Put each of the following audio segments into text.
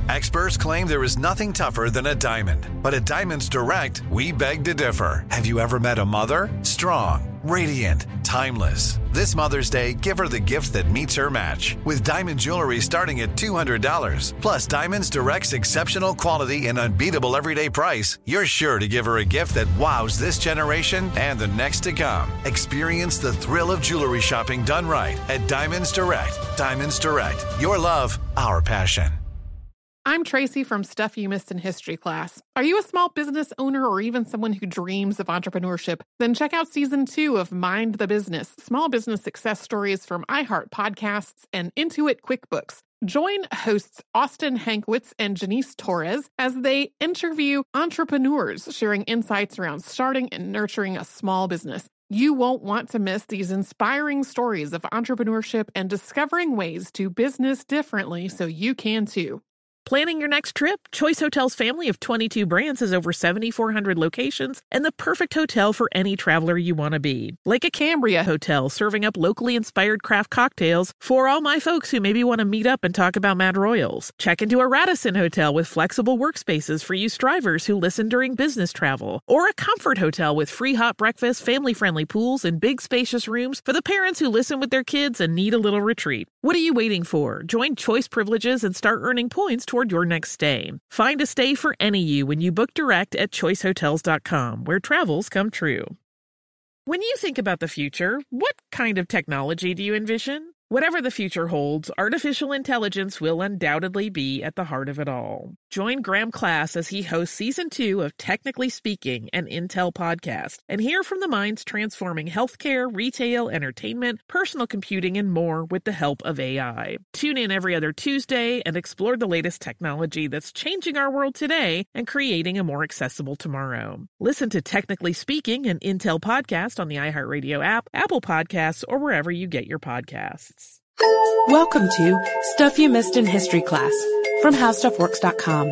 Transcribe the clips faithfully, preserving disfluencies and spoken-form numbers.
Experts claim there is nothing tougher than a diamond. But at Diamonds Direct, we beg to differ. Have you ever met a mother? Strong, radiant, timeless. This Mother's Day, give her the gift that meets her match. With diamond jewelry starting at two hundred dollars. Plus Diamonds Direct's exceptional quality and unbeatable everyday price, you're sure to give her a gift that wows this generation and the next to come. Experience the thrill of jewelry shopping done right at Diamonds Direct. Diamonds Direct. Your love, our passion. I'm Tracy from Stuff You Missed in History class. Are you a small business owner or even someone who dreams of entrepreneurship? Then check out season two of Mind the Business, small business success stories from iHeart Podcasts and Intuit QuickBooks. Join hosts Austin Hankwitz and Janice Torres as they interview entrepreneurs sharing insights around starting and nurturing a small business. You won't want to miss these inspiring stories of entrepreneurship and discovering ways to business differently so you can too. Planning your next trip? Choice Hotels' family of twenty-two brands has over seven thousand four hundred locations and the perfect hotel for any traveler you want to be. Like a Cambria Hotel, serving up locally inspired craft cocktails for all my folks who maybe want to meet up and talk about Mad Royals. Check into a Radisson Hotel with flexible workspaces for you strivers who listen during business travel. Or a Comfort Hotel with free hot breakfast, family-friendly pools, and big spacious rooms for the parents who listen with their kids and need a little retreat. What are you waiting for? Join Choice Privileges and start earning points toward your next stay. Find a stay for any you when you book direct at choice hotels dot com, where travels come true. When you think about the future, what kind of technology do you envision? Whatever the future holds, artificial intelligence will undoubtedly be at the heart of it all. Join Graham Class as he hosts season two of Technically Speaking, an Intel podcast, and hear from the minds transforming healthcare, retail, entertainment, personal computing, and more with the help of A I. Tune in every other Tuesday and explore the latest technology that's changing our world today and creating a more accessible tomorrow. Listen to Technically Speaking, an Intel podcast on the iHeartRadio app, Apple Podcasts, or wherever you get your podcasts. Welcome to Stuff You Missed in History class from how stuff works dot com.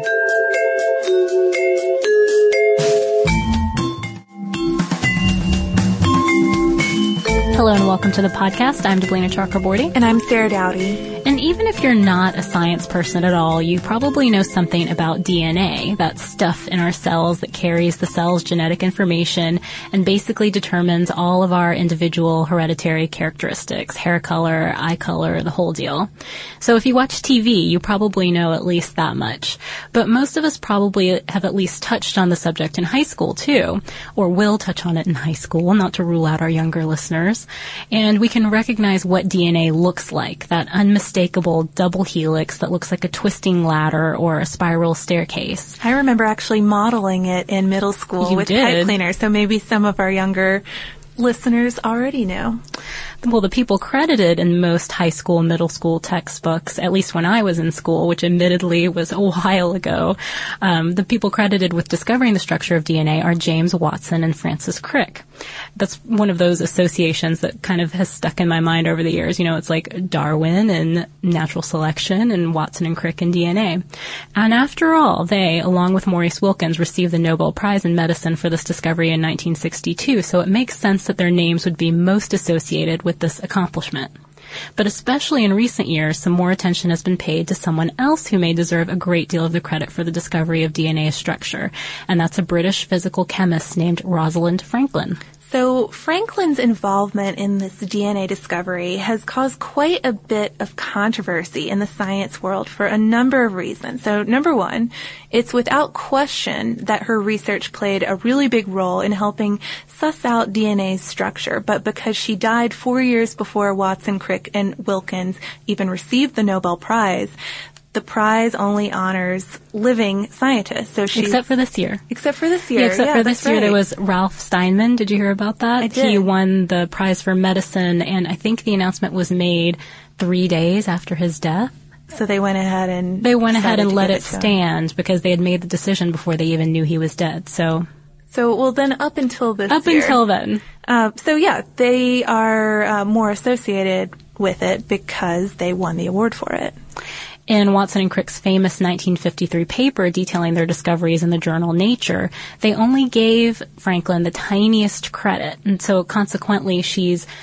Hello and welcome to the podcast. I'm Deblina Chakraborty. And I'm Sarah Dowdy. And even if you're not a science person at all, you probably know something about D N A, that stuff in our cells that carries the cell's genetic information and basically determines all of our individual hereditary characteristics, hair color, eye color, the whole deal. So if you watch T V, you probably know at least that much. But most of us probably have at least touched on the subject in high school too, or will touch on it in high school, not to rule out our younger listeners. And we can recognize what D N A looks like, that unmistakable double helix that looks like a twisting ladder or a spiral staircase. I remember actually modeling it in middle school You with did. pipe cleaners, so maybe some of our younger listeners already know. Well, the people credited in most high school, middle school textbooks, at least when I was in school, which admittedly was a while ago, um, the people credited with discovering the structure of D N A are James Watson and Francis Crick. That's one of those associations that kind of has stuck in my mind over the years. You know, it's like Darwin and natural selection and Watson and Crick and D N A. And after all, they, along with Maurice Wilkins, received the Nobel Prize in Medicine for this discovery in nineteen sixty-two, so it makes sense that their names would be most associated with this accomplishment. But especially in recent years, some more attention has been paid to someone else who may deserve a great deal of the credit for the discovery of D N A structure, and that's a British physical chemist named Rosalind Franklin. So Franklin's involvement in this D N A discovery has caused quite a bit of controversy in the science world for a number of reasons. So number one, it's without question that her research played a really big role in helping suss out D N A's structure. But because she died four years before Watson, Crick, and Wilkins even received the Nobel Prize, the prize only honors living scientists. So she's, Except for this year. Except for this year. Yeah, except yeah, for this year, right. There was Ralph Steinman. Did you hear about that? I did. He won the prize for medicine, and I think the announcement was made three days after his death. So they went ahead and They went ahead and let it it stand because they had made the decision before they even knew he was dead. So, so well, then up until this up year, until then. Uh, so yeah, they are uh, more associated with it because they won the award for it. In Watson and Crick's famous nineteen fifty-three paper detailing their discoveries in the journal Nature, they only gave Franklin the tiniest credit, and so consequently she's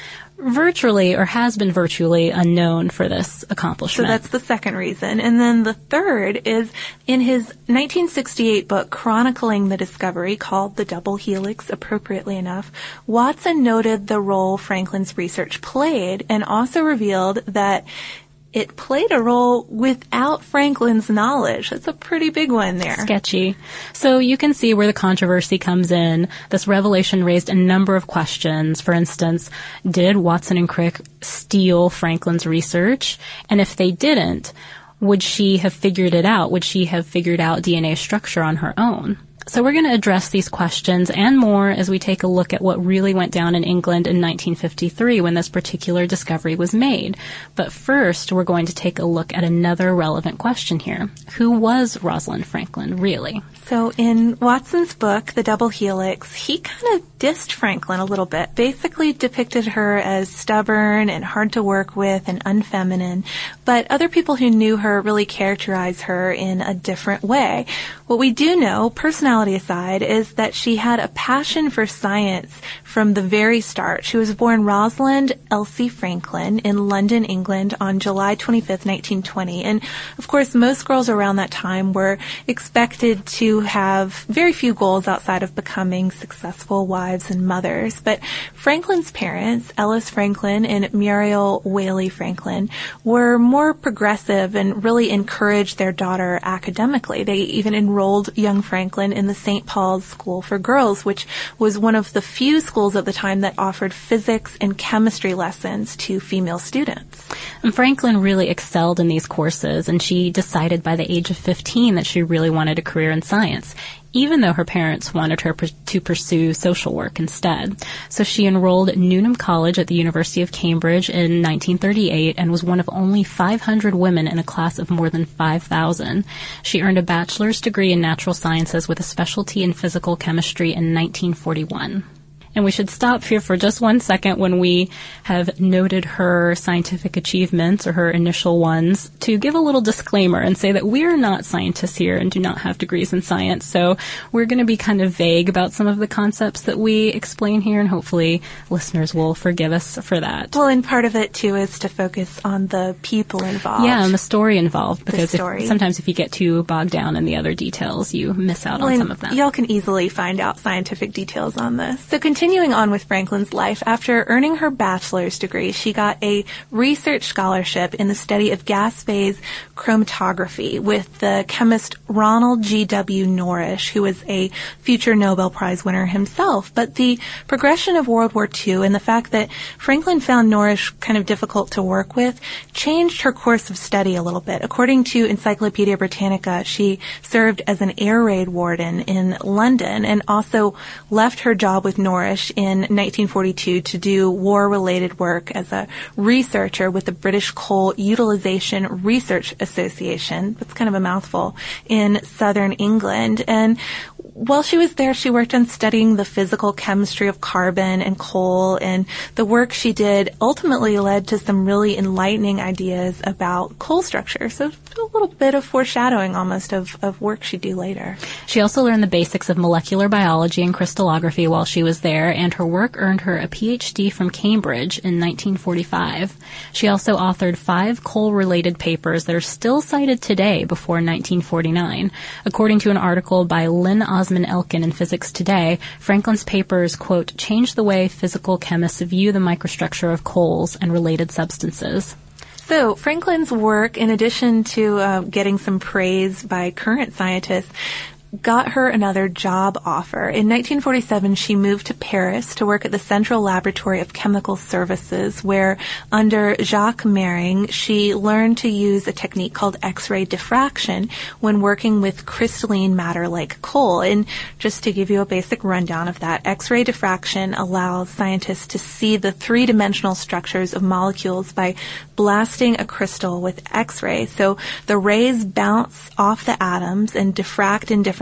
virtually, or has been virtually, unknown for this accomplishment. So that's the second reason. And then the third is in his nineteen sixty-eight book chronicling the discovery, called The Double Helix, appropriately enough, Watson noted the role Franklin's research played and also revealed that it played a role without Franklin's knowledge. That's a pretty big one there. Sketchy. So you can see where the controversy comes in. This revelation raised a number of questions. For instance, did Watson and Crick steal Franklin's research? And if they didn't, would she have figured it out? Would she have figured out D N A structure on her own? So we're going to address these questions and more as we take a look at what really went down in England in nineteen fifty-three when this particular discovery was made. But first, we're going to take a look at another relevant question here. Who was Rosalind Franklin, really? So in Watson's book, The Double Helix, he kind of dissed Franklin a little bit, basically depicted her as stubborn and hard to work with and unfeminine. But other people who knew her really characterize her in a different way. What we do know, personality aside, is that she had a passion for science from the very start. She was born Rosalind Elsie Franklin in London, England on July twenty-fifth, nineteen twenty. And of course, most girls around that time were expected to have very few goals outside of becoming successful wives and mothers. But Franklin's parents, Ellis Franklin and Muriel Whaley Franklin, were more progressive and really encouraged their daughter academically. They even enrolled young Franklin in the Saint Paul's School for Girls, which was one of the few schools at the time that offered physics and chemistry lessons to female students. And Franklin really excelled in these courses, and she decided by the age of fifteen that she really wanted a career in science, even though her parents wanted her per- to pursue social work instead. So she enrolled at Newnham College at the University of Cambridge in nineteen thirty-eight and was one of only five hundred women in a class of more than five thousand. She earned a bachelor's degree in natural sciences with a specialty in physical chemistry in nineteen forty-one. And we should stop here for just one second when we have noted her scientific achievements, or her initial ones, to give a little disclaimer and say that we're not scientists here and do not have degrees in science. So we're going to be kind of vague about some of the concepts that we explain here, and hopefully listeners will forgive us for that. Well, and part of it, too, is to focus on the people involved. Yeah, and the story involved, because story. If, sometimes if you get too bogged down in the other details, you miss out well, on some of them. Y'all can easily find out scientific details on this. So continuing on with Franklin's life, after earning her bachelor's degree, she got a research scholarship in the study of gas phase chromatography with the chemist Ronald G W Norrish, who was a future Nobel Prize winner himself. But the progression of World War Two and the fact that Franklin found Norrish kind of difficult to work with changed her course of study a little bit. According to Encyclopedia Britannica, she served as an air raid warden in London and also left her job with Norrish in nineteen forty-two to do war-related work as a researcher with the British Coal Utilization Research Association. That's kind of a mouthful, in southern England. And while she was there, she worked on studying the physical chemistry of carbon and coal, and the work she did ultimately led to some really enlightening ideas about coal structure. So a little bit of foreshadowing almost of, of work she'd do later. She also learned the basics of molecular biology and crystallography while she was there, and her work earned her a P H D from Cambridge in nineteen forty-five. She also authored five coal-related papers that are still cited today before nineteen forty-nine. According to an article by Lynn Osman Elkin in Physics Today, Franklin's papers, quote, changed the way physical chemists view the microstructure of coals and related substances. So Franklin's work, in addition to uh, getting some praise by current scientists, got her another job offer. In nineteen forty-seven, she moved to Paris to work at the Central Laboratory of Chemical Services, where under Jacques Mering, she learned to use a technique called X-ray diffraction when working with crystalline matter like coal. And just to give you a basic rundown of that, X-ray diffraction allows scientists to see the three-dimensional structures of molecules by blasting a crystal with X-ray. So the rays bounce off the atoms and diffract in different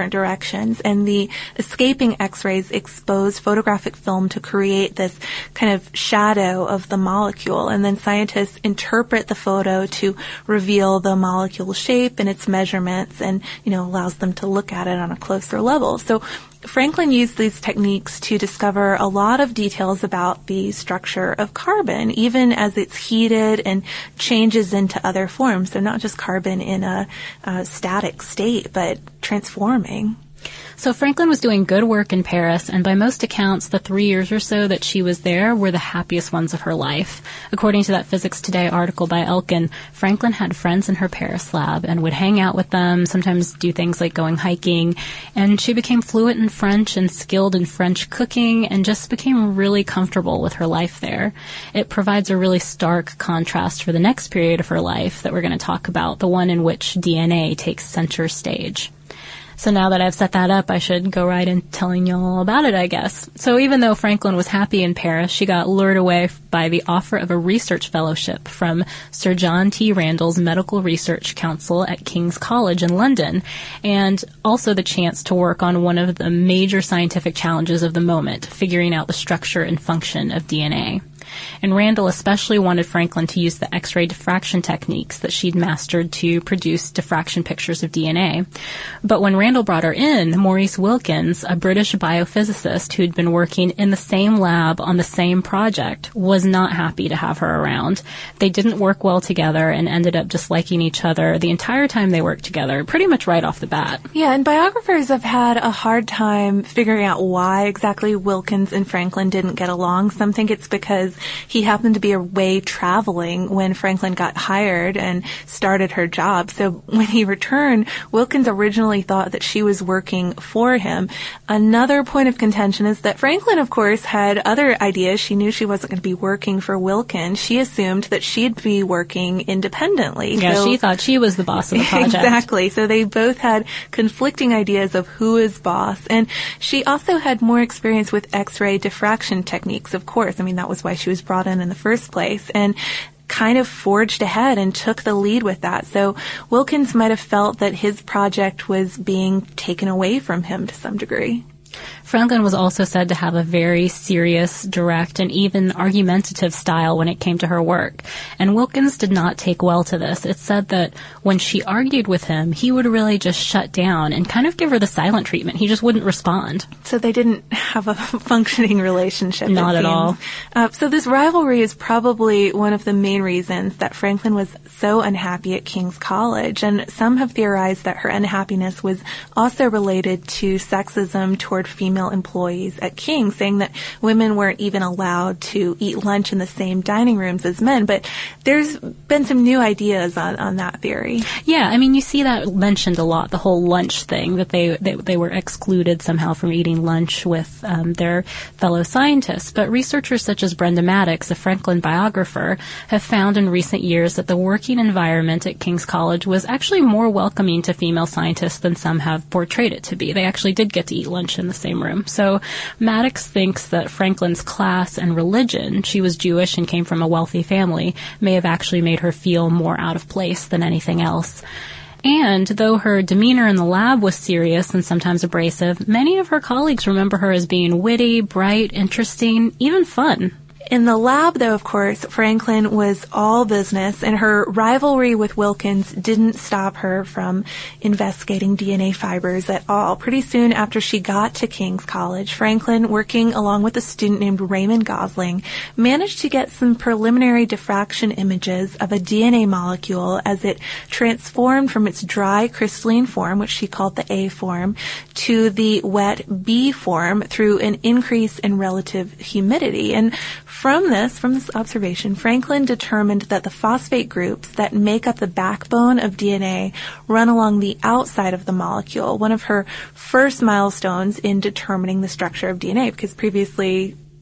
different directions, and the escaping X-rays expose photographic film to create this kind of shadow of the molecule, and then scientists interpret the photo to reveal the molecule shape and its measurements, and, you know, allows them to look at it on a closer level. So Franklin used these techniques to discover a lot of details about the structure of carbon, even as it's heated and changes into other forms. So not just carbon in a, a static state, but transforming. So Franklin was doing good work in Paris, and by most accounts, the three years or so that she was there were the happiest ones of her life. According to that Physics Today article by Elkin, Franklin had friends in her Paris lab and would hang out with them, sometimes do things like going hiking, and she became fluent in French and skilled in French cooking and just became really comfortable with her life there. It provides a really stark contrast for the next period of her life that we're going to talk about, the one in which D N A takes center stage. So now that I've set that up, I should go right in telling you all about it, I guess. So even though Franklin was happy in Paris, she got lured away by the offer of a research fellowship from Sir John T. Randall's Medical Research Council at King's College in London, and also the chance to work on one of the major scientific challenges of the moment, figuring out the structure and function of D N A. And Randall especially wanted Franklin to use the X-ray diffraction techniques that she'd mastered to produce diffraction pictures of D N A. But when Randall brought her in, Maurice Wilkins, a British biophysicist who'd been working in the same lab on the same project, was not happy to have her around. They didn't work well together and ended up disliking each other the entire time they worked together, pretty much right off the bat. Yeah, and biographers have had a hard time figuring out why exactly Wilkins and Franklin didn't get along. Some think it's because he happened to be away traveling when Franklin got hired and started her job. So when he returned, Wilkins originally thought that she was working for him. Another point of contention is that Franklin, of course, had other ideas. She knew she wasn't going to be working for Wilkins. She assumed that she'd be working independently. Yeah, so, she thought she was the boss of the project. Exactly. So they both had conflicting ideas of who is boss. And she also had more experience with X-ray diffraction techniques, of course. I mean, that was why she was brought in in the first place, and kind of forged ahead and took the lead with that. So Wilkins might have felt that his project was being taken away from him to some degree. Franklin was also said to have a very serious, direct, and even argumentative style when it came to her work. And Wilkins did not take well to this. It's said that when she argued with him, he would really just shut down and kind of give her the silent treatment. He just wouldn't respond. So they didn't have a functioning relationship. Not at all. Uh, so this rivalry is probably one of the main reasons that Franklin was so unhappy at King's College. And some have theorized that her unhappiness was also related to sexism toward female employees at King, saying that women weren't even allowed to eat lunch in the same dining rooms as men. But there's been some new ideas on, on that theory. Yeah, I mean, you see that mentioned a lot, the whole lunch thing, that they they, they were excluded somehow from eating lunch with um, their fellow scientists. But researchers such as Brenda Maddox, a Franklin biographer, have found in recent years that the working environment at King's College was actually more welcoming to female scientists than some have portrayed it to be. They actually did get to eat lunch in the same room. So Maddox thinks that Franklin's class and religion, she was Jewish and came from a wealthy family, may have actually made her feel more out of place than anything else. And though her demeanor in the lab was serious and sometimes abrasive, many of her colleagues remember her as being witty, bright, interesting, even fun. In the lab, though, of course, Franklin was all business, and her rivalry with Wilkins didn't stop her from investigating D N A fibers at all. Pretty soon after she got to King's College, Franklin, working along with a student named Raymond Gosling, managed to get some preliminary diffraction images of a D N A molecule as it transformed from its dry crystalline form, which she called the A form, to the wet B form through an increase in relative humidity. And From this, from this observation, Franklin determined that the phosphate groups that make up the backbone of D N A run along the outside of the molecule, one of her first milestones in determining the structure of D N A, because previously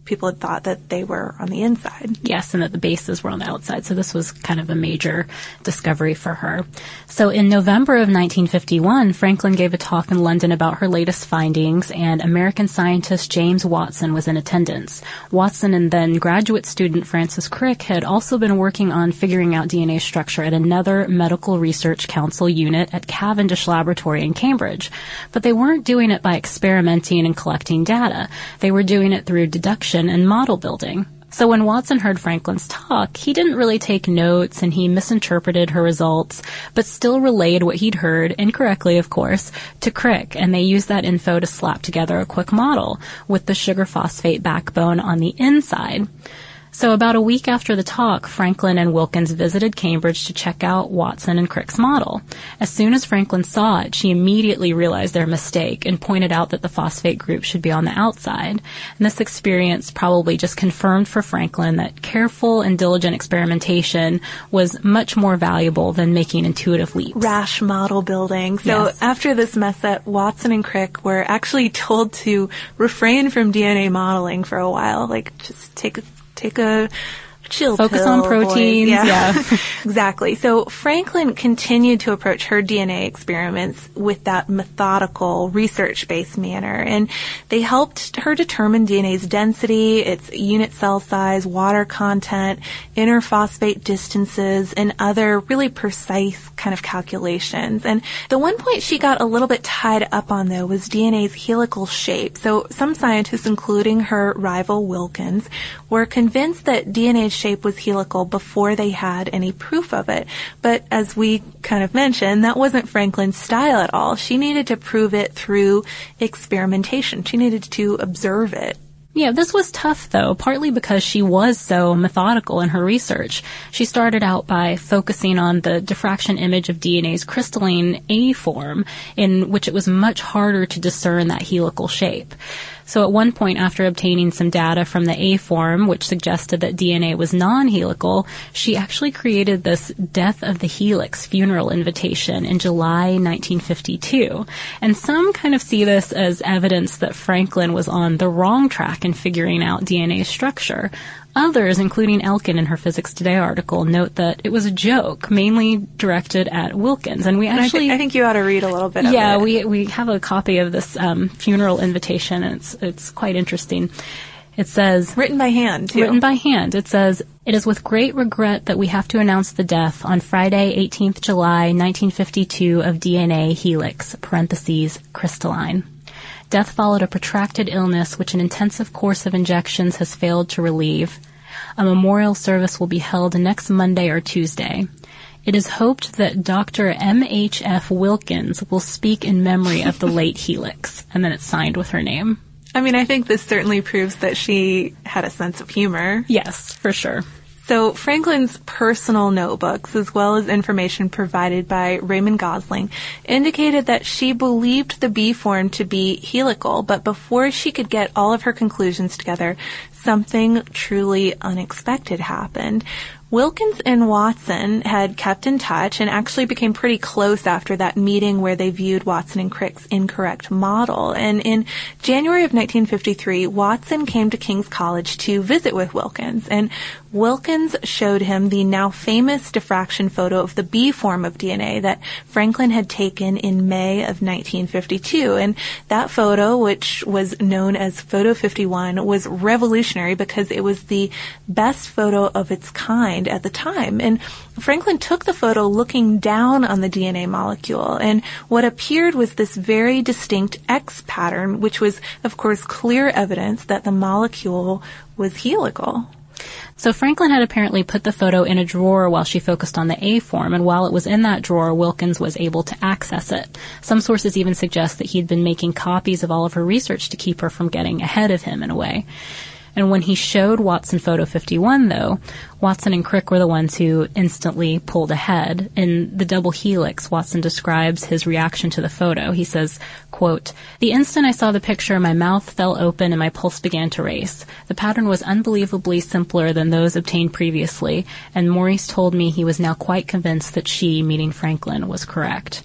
people had thought that they were on the inside. Yes, and that the bases were on the outside. So this was kind of a major discovery for her. So in November of nineteen fifty-one, Franklin gave a talk in London about her latest findings, and American scientist James Watson was in attendance. Watson and then graduate student Francis Crick had also been working on figuring out D N A structure at another Medical Research Council unit at Cavendish Laboratory in Cambridge. But they weren't doing it by experimenting and collecting data. They were doing it through deduction and model building. So when Watson heard Franklin's talk, he didn't really take notes and he misinterpreted her results, but still relayed what he'd heard, incorrectly of course, to Crick, and they used that info to slap together a quick model with the sugar phosphate backbone on the inside. So about a week after the talk, Franklin and Wilkins visited Cambridge to check out Watson and Crick's model. As soon as Franklin saw it, she immediately realized their mistake and pointed out that the phosphate group should be on the outside. And this experience probably just confirmed for Franklin that careful and diligent experimentation was much more valuable than making intuitive leaps. Rash model building. So Yes. after this mess up, Watson and Crick were actually told to refrain from D N A modeling for a while. Like, just take a Take a chill Focus pill, on proteins. boys. Yeah, yeah. Exactly. So Franklin continued to approach her D N A experiments with that methodical, research-based manner, and they helped her determine D N A's density, its unit cell size, water content, interphosphate distances, and other really precise kind of calculations. And the one point she got a little bit tied up on, though, was D N A's helical shape. So some scientists, including her rival Wilkins, were convinced that D N A's shape was helical before they had any proof of it. But as we kind of mentioned, that wasn't Franklin's style at all. She needed to prove it through experimentation. She needed to observe it. Yeah, this was tough, though, partly because she was so methodical in her research. She started out by focusing on the diffraction image of D N A's crystalline A form, in which it was much harder to discern that helical shape. So at one point, after obtaining some data from the A form, which suggested that D N A was non-helical, she actually created this Death of the Helix funeral invitation in July nineteen fifty-two. And some kind of see this as evidence that Franklin was on the wrong track in figuring out D N A structure. Others, including Elkin in her Physics Today article, note that it was a joke, mainly directed at Wilkins. And we actually... I, th- I think you ought to read a little bit of yeah, it. Yeah, we we have a copy of this um, funeral invitation, and it's, it's quite interesting. It says... Written by hand, too. Written by hand. It says, "It is with great regret that we have to announce the death on Friday, eighteenth July, nineteen fifty-two, of D N A helix, parentheses, crystalline. Death followed a protracted illness which an intensive course of injections has failed to relieve. A memorial service will be held next Monday or Tuesday. It is hoped that Doctor M H F Wilkins will speak in memory of the late Helix." And then it's signed with her name. I mean, I think this certainly proves that she had a sense of humor. Yes, for sure. So Franklin's personal notebooks, as well as information provided by Raymond Gosling, indicated that she believed the B form to be helical, but before she could get all of her conclusions together, something truly unexpected happened. Wilkins and Watson had kept in touch and actually became pretty close after that meeting where they viewed Watson and Crick's incorrect model. And in January of nineteen fifty-three, Watson came to King's College to visit with Wilkins, and Wilkins showed him the now famous diffraction photo of the B form of D N A that Franklin had taken in May of nineteen fifty-two. And that photo, which was known as Photo fifty-one, was revolutionary because it was the best photo of its kind at the time. And Franklin took the photo looking down on the D N A molecule, and what appeared was this very distinct X pattern, which was, of course, clear evidence that the molecule was helical. So Franklin had apparently put the photo in a drawer while she focused on the A form, and while it was in that drawer, Wilkins was able to access it. Some sources even suggest that he'd been making copies of all of her research to keep her from getting ahead of him in a way. And when he showed Watson Photo fifty-one, though, Watson and Crick were the ones who instantly pulled ahead. In The Double Helix, Watson describes his reaction to the photo. He says, quote, "The instant I saw the picture, my mouth fell open and my pulse began to race. The pattern was unbelievably simpler than those obtained previously, and Maurice told me he was now quite convinced that she, meaning Franklin, was correct."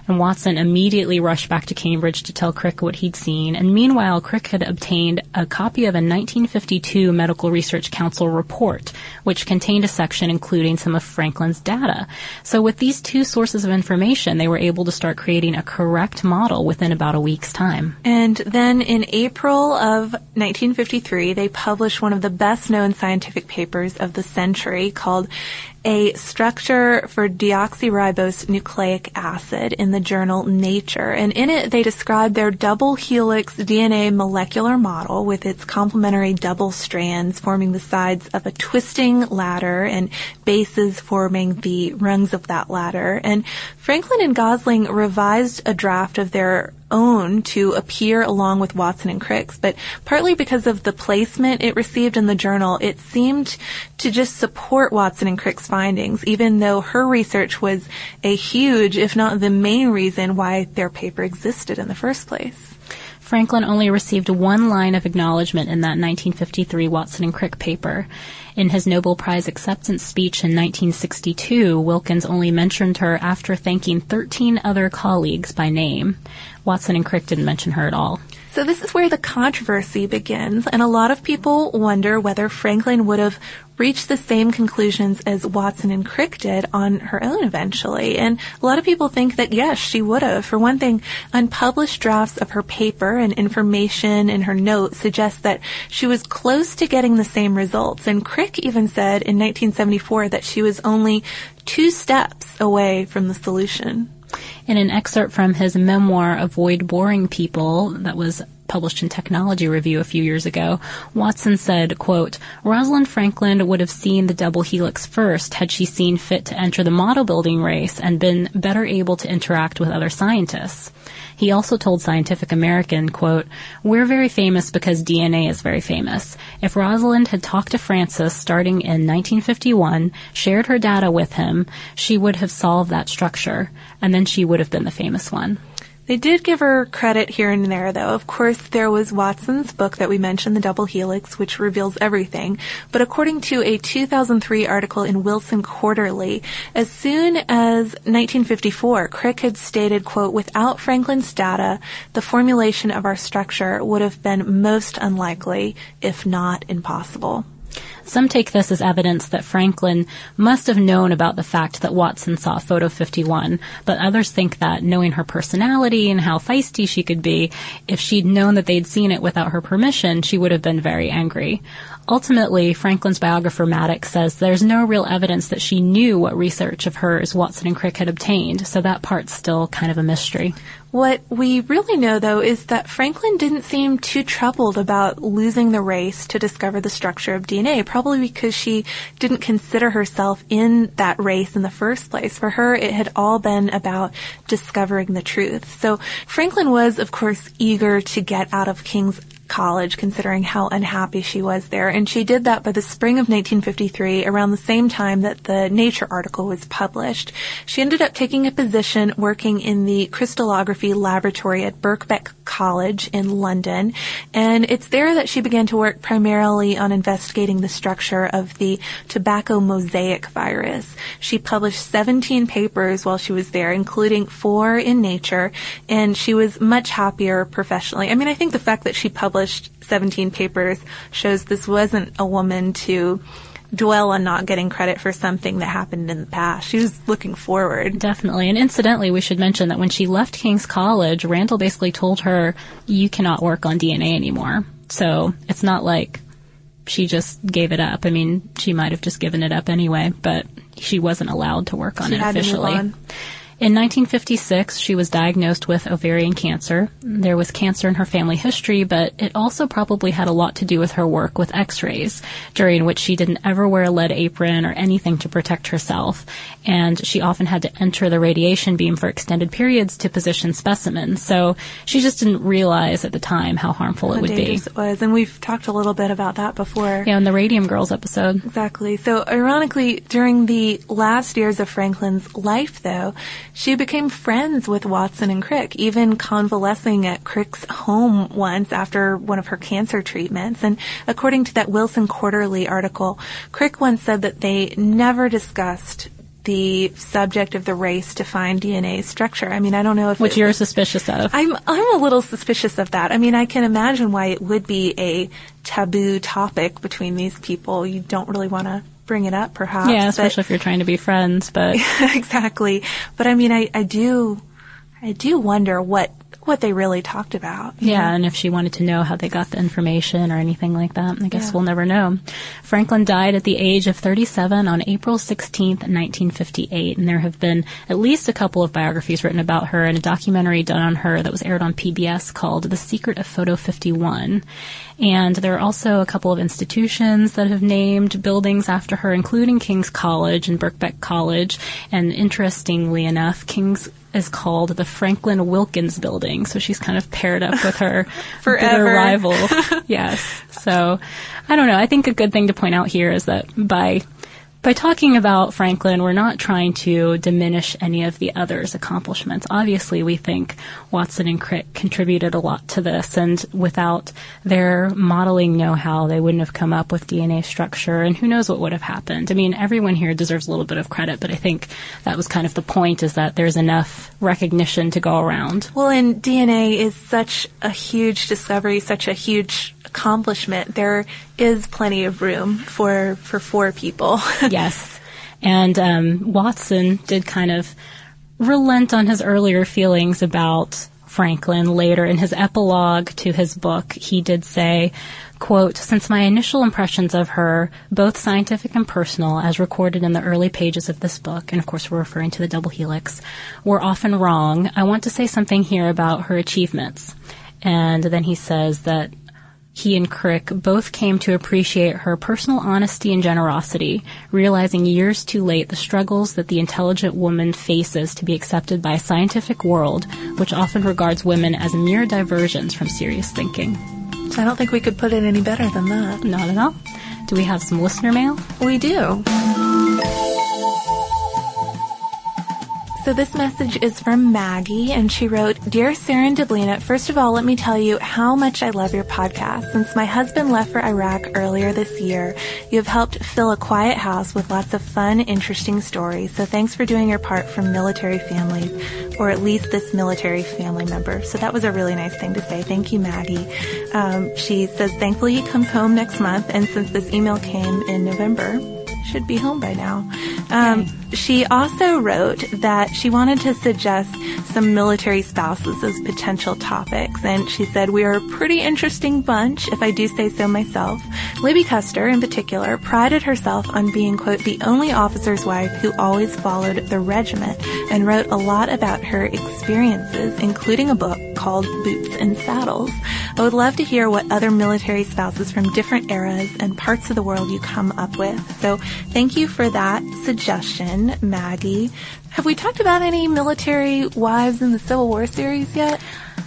And Watson immediately rushed back to Cambridge to tell Crick what he'd seen. And meanwhile, Crick had obtained a copy of a nineteen fifty-two Medical Research Council report, which contained a section including some of Franklin's data. So with these two sources of information, they were able to start creating a correct model within about a week's time. And then in April of nineteen fifty-three, they published one of the best-known scientific papers of the century called A Structure for Deoxyribose Nucleic Acid in the journal Nature. And in it, they described their double helix D N A molecular model with its complementary double strands forming the sides of a twisting ladder and bases forming the rungs of that ladder. And Franklin and Gosling revised a draft of their own to appear along with Watson and Crick's, but partly because of the placement it received in the journal, it seemed to just support Watson and Crick's findings, even though her research was a huge, if not the main reason why their paper existed in the first place. Franklin only received one line of acknowledgement in that nineteen fifty-three Watson and Crick paper. In his Nobel Prize acceptance speech in nineteen sixty-two, Wilkins only mentioned her after thanking thirteen other colleagues by name. Watson and Crick didn't mention her at all. So this is where the controversy begins, and a lot of people wonder whether Franklin would have reached the same conclusions as Watson and Crick did on her own eventually. And a lot of people think that, yes, she would have. For one thing, unpublished drafts of her paper and information in her notes suggest that she was close to getting the same results. And Crick even said in nineteen seventy-four that she was only two steps away from the solution. In an excerpt from his memoir, Avoid Boring People, that was published in Technology Review a few years ago, Watson said, quote, Rosalind Franklin would have seen the double helix first had she seen fit to enter the model building race and been better able to interact with other scientists. He also told Scientific American, quote, we're very famous because D N A is very famous. If Rosalind had talked to Francis starting in nineteen fifty-one, shared her data with him, she would have solved that structure, and then she would have been the famous one. They did give her credit here and there, though. Of course, there was Watson's book that we mentioned, The Double Helix, which reveals everything. But according to a two thousand three article in Wilson Quarterly, as soon as nineteen fifty-four, Crick had stated, quote, without Franklin's data, the formulation of our structure would have been most unlikely, if not impossible. Some take this as evidence that Franklin must have known about the fact that Watson saw photo fifty-one, but others think that, knowing her personality and how feisty she could be, if she'd known that they'd seen it without her permission, she would have been very angry. Ultimately, Franklin's biographer Maddox says there's no real evidence that she knew what research of hers Watson and Crick had obtained, so that part's still kind of a mystery. What we really know, though, is that Franklin didn't seem too troubled about losing the race to discover the structure of D N A, probably because she didn't consider herself in that race in the first place. For her, it had all been about discovering the truth. So Franklin was, of course, eager to get out of King's College, considering how unhappy she was there. And she did that by the spring of nineteen fifty-three, around the same time that the Nature article was published. She ended up taking a position working in the crystallography laboratory at Birkbeck College in London. And it's there that she began to work primarily on investigating the structure of the tobacco mosaic virus. She published seventeen papers while she was there, including four in Nature, and she was much happier professionally. I mean, I think the fact that she published seventeen papers shows this wasn't a woman to dwell on not getting credit for something that happened in the past. She was looking forward. Definitely. And incidentally, we should mention that when she left King's College, Randall basically told her, you cannot work on D N A anymore. So it's not like she just gave it up. I mean, she might have just given it up anyway, but she wasn't allowed to work on she it had officially. To move on. In nineteen fifty-six, she was diagnosed with ovarian cancer. There was cancer in her family history, but it also probably had a lot to do with her work with x-rays, during which she didn't ever wear a lead apron or anything to protect herself. And she often had to enter the radiation beam for extended periods to position specimens. So she just didn't realize at the time how harmful how it would be. dangerous it was. And we've talked a little bit about that before. Yeah, in the Radium Girls episode. Exactly. So ironically, during the last years of Franklin's life, though, she became friends with Watson and Crick, even convalescing at Crick's home once after one of her cancer treatments. And according to that Wilson Quarterly article, Crick once said that they never discussed the subject of the race-defined D N A structure. I mean, I don't know if... Which it, you're suspicious of. I'm, I'm a little suspicious of that. I mean, I can imagine why it would be a taboo topic between these people. You don't really want to bring it up, perhaps. Yeah, especially but, if you're trying to be friends, but... Exactly. But I mean, I, I do, I do wonder what, what they really talked about. Yeah, know? And if she wanted to know how they got the information or anything like that, I guess Yeah. we'll never know. Franklin died at the age of thirty-seven on April sixteenth, nineteen fifty-eight, and there have been at least a couple of biographies written about her and a documentary done on her that was aired on P B S called The Secret of Photo fifty-one. And there are also a couple of institutions that have named buildings after her, including King's College and Birkbeck College. And interestingly enough, King's is called the Franklin Wilkins Building, so she's kind of paired up with her Forever. bitter rival. Yes. So, I don't know. I think a good thing to point out here is that by by talking about Franklin, we're not trying to diminish any of the others' accomplishments. Obviously, we think Watson and Crick contributed a lot to this, and without their modeling know-how, they wouldn't have come up with D N A structure, and who knows what would have happened. I mean, everyone here deserves a little bit of credit, but I think that was kind of the point, is that there's enough recognition to go around. Well, and D N A is such a huge discovery, such a huge accomplishment. There is plenty of room for, for four people. Yes. And um, Watson did kind of relent on his earlier feelings about Franklin later. In his epilogue to his book, he did say, quote, "Since my initial impressions of her, both scientific and personal, as recorded in the early pages of this book," and of course we're referring to the double helix, "were often wrong, I want to say something here about her achievements." And then he says that he and Crick both came to appreciate her personal honesty and generosity, realizing years too late the struggles that the intelligent woman faces to be accepted by a scientific world, which often regards women as mere diversions from serious thinking. I don't think we could put it any better than that. Not at all. Do we have some listener mail? We do. So this message is from Maggie, and she wrote, "Dear Sarah and Deblina, first of all, let me tell you how much I love your podcast. Since my husband left for Iraq earlier this year, you have helped fill a quiet house with lots of fun, interesting stories. So thanks for doing your part for military families, or at least this military family member." So that was a really nice thing to say. Thank you, Maggie. Um, she says, thankfully he comes home next month, and since this email came in November, should be home by now. Um, okay. She also wrote that she wanted to suggest some military spouses as potential topics, and she said, "We are a pretty interesting bunch, if I do say so myself. Libby Custer, in particular, prided herself on being, quote, the only officer's wife who always followed the regiment, and wrote a lot about her experiences, including a book called Boots and Saddles. I would love to hear what other military spouses from different eras and parts of the world you come up with." So thank you for that suggestion, Maggie. Have we talked about any military wives in the Civil War series yet?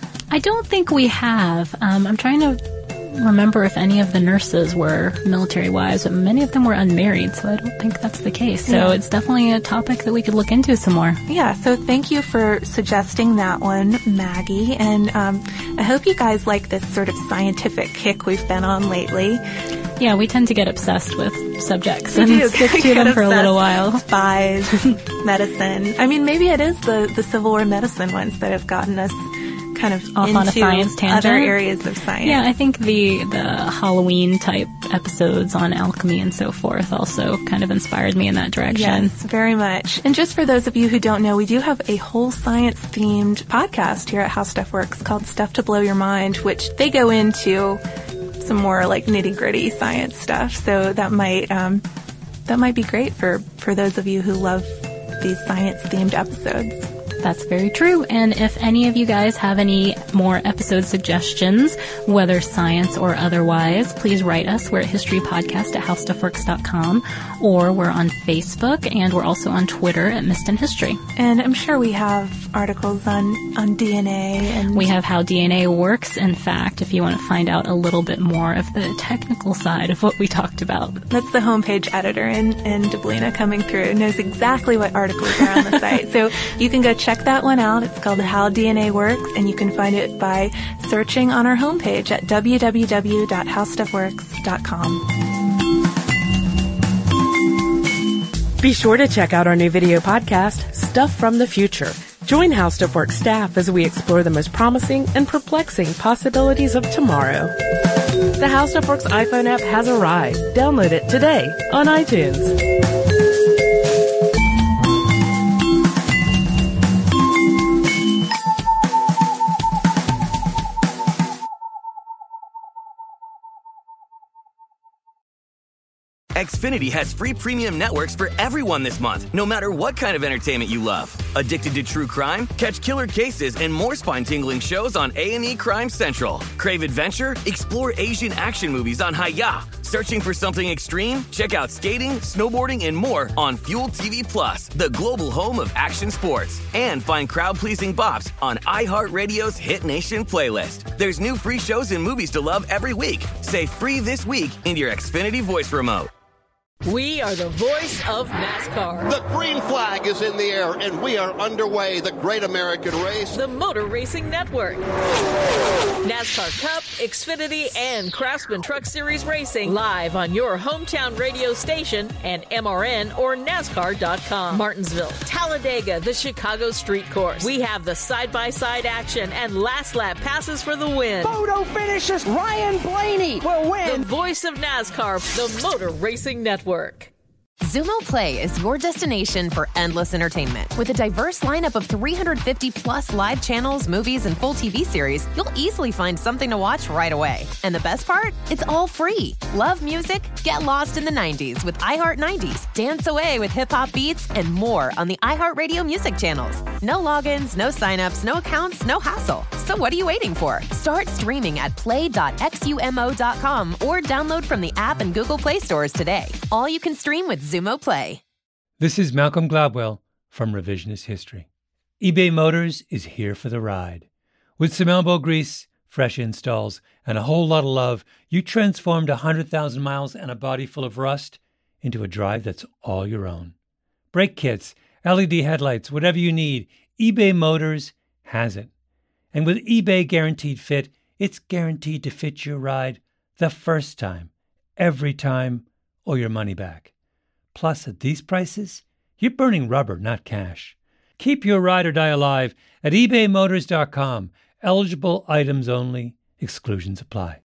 I don't think we have. Um, I'm trying to remember if any of the nurses were military wives, but many of them were unmarried, so I don't think that's the case. So yeah. It's definitely a topic that we could look into some more. Yeah, so thank you for suggesting that one, Maggie. And um, I hope you guys like this sort of scientific kick we've been on lately. Yeah, we tend to get obsessed with subjects we and do. stick to them for a little while. Spies, medicine. I mean, maybe it is the, the Civil War medicine ones that have gotten us kind of off into on a science tangent. Other areas of science. Yeah, I think the the Halloween type episodes on alchemy and so forth also kind of inspired me in that direction. Yes, very much. And just for those of you who don't know, we do have a whole science themed podcast here at How Stuff Works called Stuff to Blow Your Mind, which they go into some more like nitty gritty science stuff. So that might um, that might be great for for those of you who love these science themed episodes. That's very true. And if any of you guys have any more episode suggestions, whether science or otherwise, please write us. We're at historypodcast at howstuffworks dot com, or we're on Facebook, and we're also on Twitter at Missed in History. And I'm sure we have articles on, on D N A. And we have How D N A Works, in fact, if you want to find out a little bit more of the technical side of what we talked about. That's the homepage editor, and, and Deblina coming through knows exactly what articles are on the site. So you can go check that one out. It's called How D N A Works, and you can find it by searching on our homepage at w w w dot how stuff works dot com. Be sure to check out our new video podcast, Stuff from the Future. Join How Stuff Works staff as we explore the most promising and perplexing possibilities of tomorrow. The How Stuff Works iPhone app has arrived. Download it today on iTunes. Xfinity has free premium networks for everyone this month, no matter what kind of entertainment you love. Addicted to true crime? Catch killer cases and more spine-tingling shows on A and E Crime Central. Crave adventure? Explore Asian action movies on Hi-Ya. Searching for something extreme? Check out skating, snowboarding, and more on Fuel T V Plus, the global home of action sports. And find crowd-pleasing bops on iHeartRadio's Hit Nation playlist. There's new free shows and movies to love every week. Say free this week in your Xfinity voice remote. We are the voice of NASCAR. The green flag is in the air, and we are underway. The Great American Race. The Motor Racing Network. NASCAR Cup, Xfinity, and Craftsman Truck Series Racing live on your hometown radio station and M R N or NASCAR dot com. Martinsville, Talladega, the Chicago Street Course. We have the side-by-side action and last lap passes for the win. Photo finishes. Ryan Blaney will win. The voice of NASCAR, the Motor Racing Network. Xumo Play is your destination for endless entertainment. With a diverse lineup of three hundred fifty plus live channels, movies, and full T V series, you'll easily find something to watch right away. And the best part? It's all free. Love music? Get lost in the nineties with iHeart nineties. Dance away with hip-hop beats and more on the iHeartRadio music channels. No logins, no signups, no accounts, no hassle. So what are you waiting for? Start streaming at play dot xumo dot com or download from the app and Google Play stores today. All you can stream with Xumo Play. This is Malcolm Gladwell from Revisionist History. eBay Motors is here for the ride. With some elbow grease, fresh installs, and a whole lot of love, you transformed one hundred thousand miles and a body full of rust into a drive that's all your own. Brake kits, L E D headlights, whatever you need, eBay Motors has it. And with eBay Guaranteed Fit, it's guaranteed to fit your ride the first time, every time, or your money back. Plus, at these prices, you're burning rubber, not cash. Keep your ride or die alive at ebay motors dot com. Eligible items only. Exclusions apply.